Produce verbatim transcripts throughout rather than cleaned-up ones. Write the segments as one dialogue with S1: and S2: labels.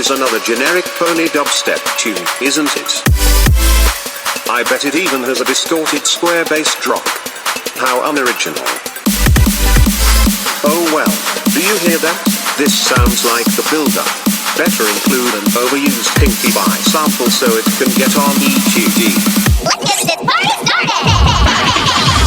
S1: is another generic pony dubstep tune, isn't it? I bet it even has a distorted square bass drop. How unoriginal. Oh well, do you hear that? This sounds like the build-up. Better include an overused Pinkie Pie sample so it can get on E Q D.
S2: Let's get this party started!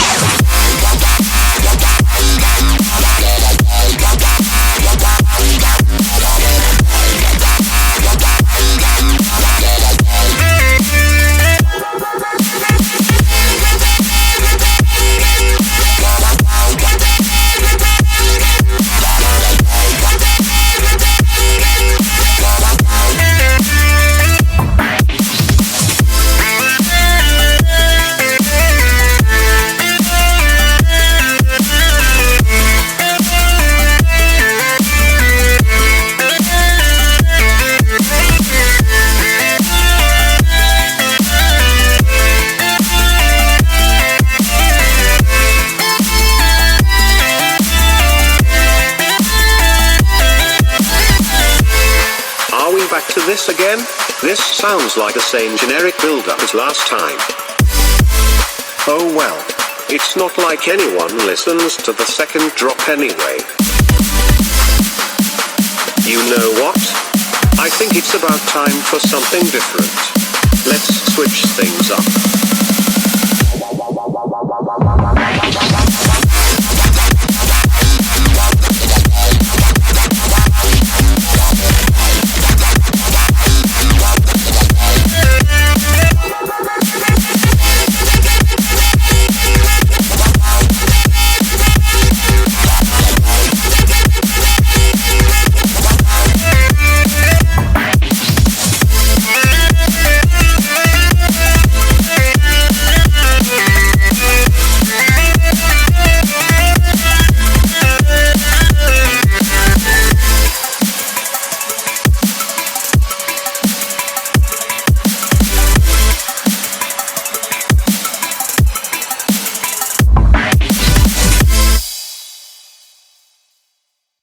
S1: Back to this again? This sounds like the same generic build-up as last time. Oh well. It's not like anyone listens to the second drop anyway. You know what? I think it's about time for something different. Let's switch things up.